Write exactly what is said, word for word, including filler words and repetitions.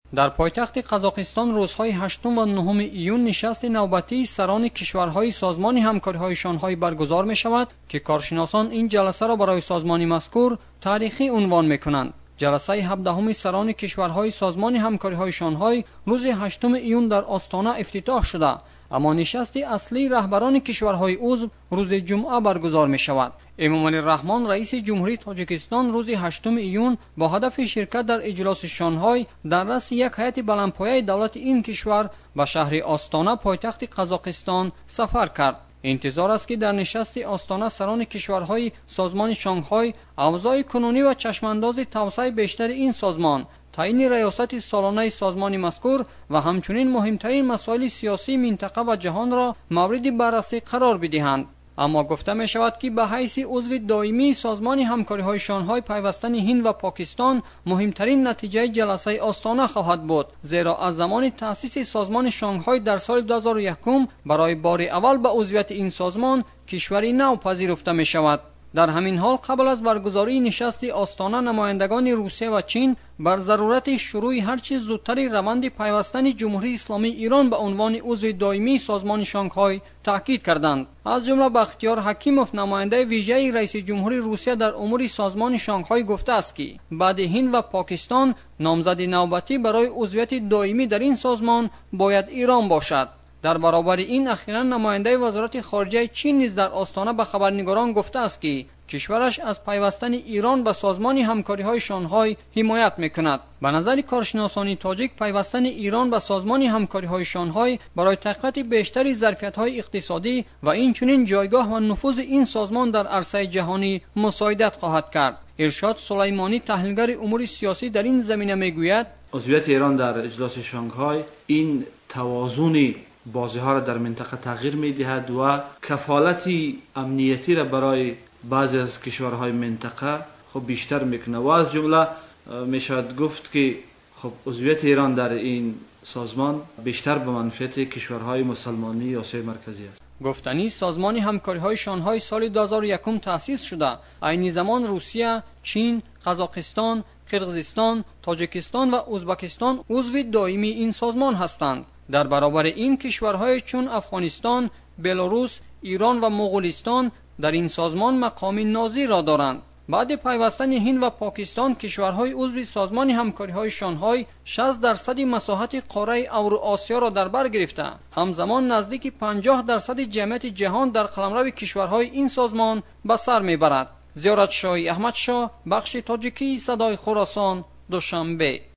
در پایتخت قزاقستان روزهای هشتم و نهم ایون نشست نوبتی سران کشورهای سازمان همکاری‌های شانگهای برگزار می‌شود که کارشناسان این جلسه را برای سازمان مذکور تاریخی عنوان می‌کنند. جلسه هفدهم سران کشورهای سازمان همکاری‌های شانگهای روز هشتم ایون در آستانه افتتاح شده، اما نشست اصلی رهبران کشورهای عضو روز جمعه برگزار می‌شود. امامعلی رحمان رئیس جمهوری تاجیکستان روز هشتم ایون با هدف شرکت در اجلاس شانگهای در رأس یک هیئت بلندپایه دولت این کشور به شهر آستانه پایتخت قزاقستان سفر کرد. انتظار است که در نشست آستانه سران کشورهای سازمان شانگهای اوضاع کنونی و چشمانداز توسعه بیشتر این سازمان، تعیین ریاست سالانه سازمان مذکور و همچنین مهمترین مسائل سیاسی منطقه و جهان را مورد بررسی قرار بدهند. اما گفته می شود که به حیث عضو دائمی سازمان همکاری‌های شانگهای پیوستن هند و پاکستان مهمترین نتیجه جلسه آستانه خواهد بود، زیرا از زمان تأسیس سازمان شانگهای در سال دو هزار و یک برای بار اول به عضویت این سازمان کشوری نو پذیرفته می شود. در همین حال قبل از برگزاری نشست آستانه نمایندگان روسیه و چین بر ضرورت شروع هرچه زودتر روند پیوستن جمهوری اسلامی ایران به عنوان عضو دائمی سازمان شانگهای تاکید کردند. از جمله بختیار حکیموف نماینده ویژه رئیس جمهوری روسیه در امور سازمان شانگهای گفته است که بعد هند و پاکستان نامزد نوبتی برای عضویت دائمی در این سازمان باید ایران باشد. در برابر این اخیراً نماینده وزارت خارجه چین نیز در آستانه به خبرنگاران گفته است که کشورش از پیوستن ایران به سازمان همکاری‌های شانگهای حمایت می‌کند. به نظر کارشناسان تاجیک پیوستن ایران به سازمان همکاری‌های شانگهای برای تقویت بیشتر ظرفیت‌های اقتصادی و این چنین جایگاه و نفوذ این سازمان در عرصه جهانی مساعدت خواهد کرد. ارشاد سلیمانی تحلیلگر امور سیاسی در این زمینه می‌گوید عضویت ایران در اجلاس شانگهای این توازن بازی‌ها را در منطقه تغییر می‌دهد و کفالت امنیتی را برای بعضی از کشورهای منطقه خب بیشتر میکنه و از جمله میشود گفت که خب عضویت ایران در این سازمان بیشتر به منفعت کشورهای مسلمانی آسیای مرکزی است. گفتنی سازمان همکاری‌های شانگهای سال دو هزار و یک تأسیس شده. عین زمان روسیه، چین، قزاقستان، قرقیزستان، تاجیکستان و ازبکستان عضو دائمی این سازمان هستند. در برابر این کشورهای چون افغانستان، بلاروس، ایران و مغولستان در این سازمان مقام ناظر را دارند. بعد پیوستن هند و پاکستان کشورهای عضو سازمان همکاری‌های شانگهای شصت درصد مساحت قاره اوراسیا را در بر گرفته، همزمان نزدیک پنجاه درصد جمعیت جهان در قلمرو کشورهای این سازمان به سر میبرد. زیارت شاه احمد شاه، بخش تاجیکی صدای خراسان، دوشنبه.